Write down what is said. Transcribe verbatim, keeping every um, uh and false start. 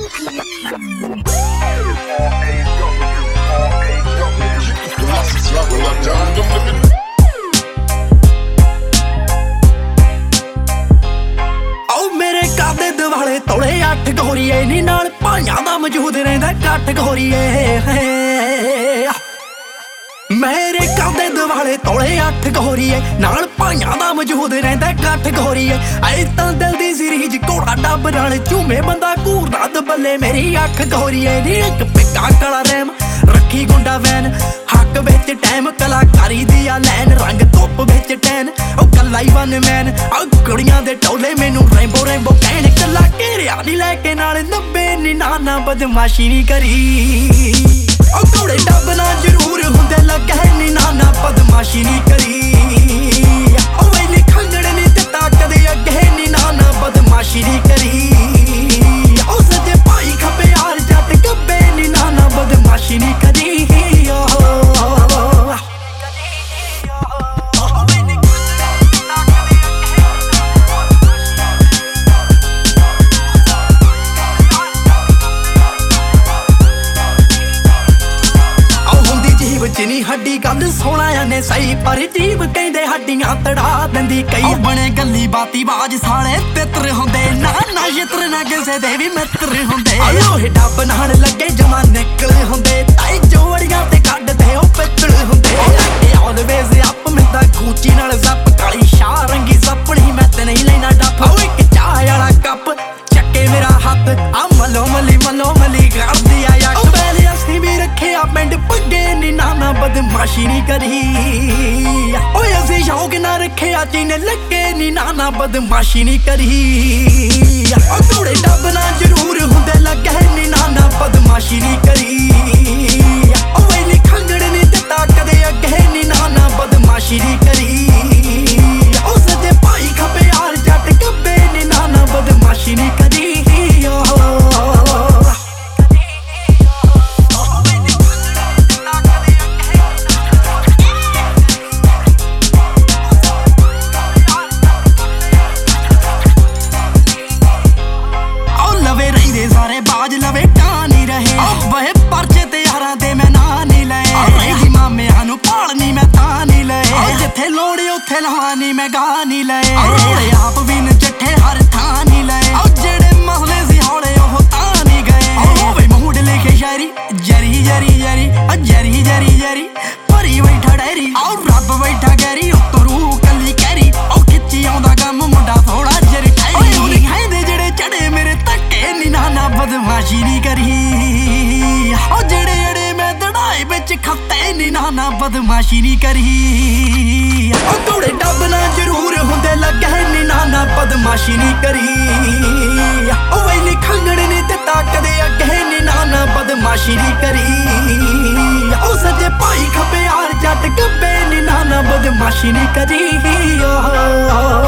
वाले तोले अठ गोरीए नी नाल भाइयां दा मौजूद रहिंदा कट गोरीए मेरे कादे दवाले तोले अठ गोरीए नाल भाइयां दा मौजूद रहिंदा कट गोरीए ऐ तां दिल दी सीरीज घोड़ा डब नाल झूमे बंदा घूरदा दबले मेरी अख गोरीए नी इक पिक्का काला रैम रखी गुंडा वैन हक विच टाइम कलाकारी दी आ लैन रंग धुप विच टैन ओ कल्ला ही वन मैन आ कुड़ियां दे टोले मैनू रेंबो रेंबो कहण कल्ला घेरिया नी लैके नाल नब्बे नी नाना बदमाशी नी करी ओ घोड़े डब ना जरूर हुंदे लगे नी नाना बदमाशी नी करी ओ वेली खंगड़ नी दित्ता कदे अगे नी नाना बदमाशी नी करी ओ सजे भाई खब्बे यार जट गब्बे नी नाना बदमाशी नी करी जिनी हड्डी गल सोना ने सही पर जीव कहंदे हड्डियां तड़ा दिंदी कई बने गली बाती बाज साले तित्र हुंदे ना ना यत्र ना किसे दे भी मित्र हुंदे लोहे डब नाल लगे जमा निकल हुंदे ताई जोड़ियां ते कड्डदे ओ पित्तल हुंदे ऑलवेज अप मिंदा कूची नाल जप काली शाह रंगी सपनी मैं ते नहीं लेना डप ओ इक चाह वाला कप चक्के मेरा हाथ आ मलो मली मलो मली कर दिया या पहले असली भी रखे आ पिंड पग्गे नी नाना बदमाशी नी करी ओए असी शौक ना रखे आ चीने लगे नी नाना बदमाशी नी करी ओ घोड़े डब ना जरूर हुंदे लगे नी नाना बदमाशी नी करी ओ वेली खंगड़ नी दित्ता कदे अगे नी नाना बदमाशी नी करी ओ सजे भाई खब्बे यार जट गब्बे नी नाना बदमाशी नी करी सारे बाज लवे टानी रहे वह परचे ते यारां दे मैं ना नहीं लए जी मामे आनू पालनी मैं ता नहीं लए जिथे लोड़े उथे लहानी मैं गा नहीं लए आप भी न जट्ठे हर थां नहीं लए जेड़े मसले सी हौले ओह तां नहीं गए वे मूड लिखे शायरी जरी जरी जरी जरी जरी जरी भरी बैठा डैरी और रब बैठा गैरी उत्तों रूह कली कैरी ओ खिच्ची आउंदा कम मुंडा थोड़ा जरी टाइरी कहंदे जेड़े चढ़े मेरे धक्के नी नाना बदमाशी नी करी ओ जेड़े जेड़े मैं दड़ाई बिच खत्ते नी नाना बदमाशी नी करी ओ घोड़े डब ना जरूर हुंदे लगे नी नाना बदमाशी नी करी ओ वेली खंगड़ नी दित्ता कदे अगे नी नाना बदमाशी नी करी ओ सजे भाई खब्बे यार जट गब्बे नी नाना बदमाशी नी करी।